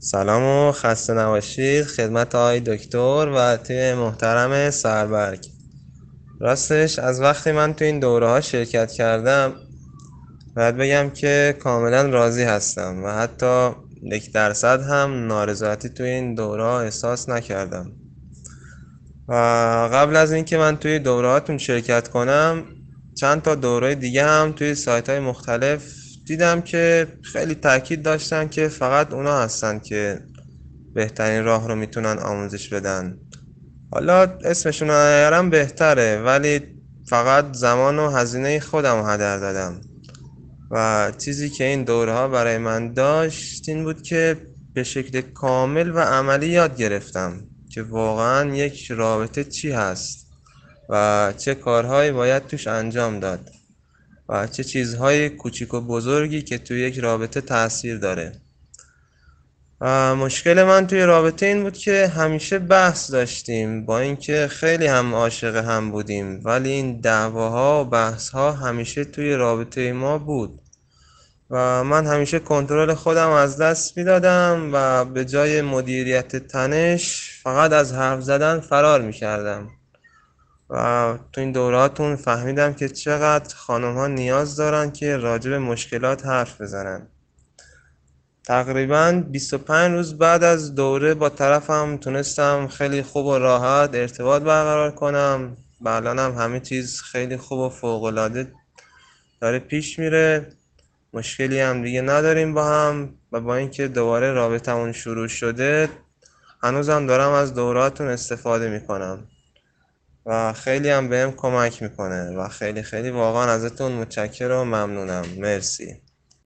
سلام و خسته نباشید خدمت آقای دکتر و تیم محترم سربرگ. راستش از وقتی من تو این دوره ها شرکت کردم باید بگم که کاملا راضی هستم و حتی 1% هم نارضایتی تو این دوره ها احساس نکردم. و قبل از اینکه من توی دوره هاتون شرکت کنم چند تا دوره دیگه هم توی سایت های مختلف دیدم که خیلی تاکید داشتن که فقط اونا هستن که بهترین راه رو میتونن آموزش بدن. حالا اسمشون رو نیارم بهتره، ولی فقط زمان و هزینه خودم رو هدر دادم و چیزی که این دوره ها برای من داشت این بود که به شکل کامل و عملی یاد گرفتم که واقعا یک رابطه چی هست و چه کارهایی باید توش انجام داد و چه چیزهای کوچیک و بزرگی که توی یک رابطه تأثیر داره. مشکل من توی رابطه این بود که همیشه بحث داشتیم، با اینکه خیلی هم عاشق هم بودیم، ولی این دعواها و بحثها همیشه توی رابطه ما بود و من همیشه کنترل خودم از دست میدادم و به جای مدیریت تنش فقط از حرف زدن فرار میکردم. و تو این دوراتون فهمیدم که چقدر خانم ها نیاز دارن که راجع به مشکلات حرف بزنن. تقریبا 25 روز بعد از دوره با طرفم تونستم خیلی خوب و راحت ارتباط برقرار کنم و الانم همه چیز خیلی خوب و فوق‌العاده داره پیش میره. مشکلی هم دیگه نداریم با هم و با اینکه دوباره رابطمون شروع شده هنوزم دارم از دوراتون استفاده میکنم و خیلی هم بهم کمک میکنه و خیلی خیلی واقعا ازتون متشکرم و ممنونم. مرسی.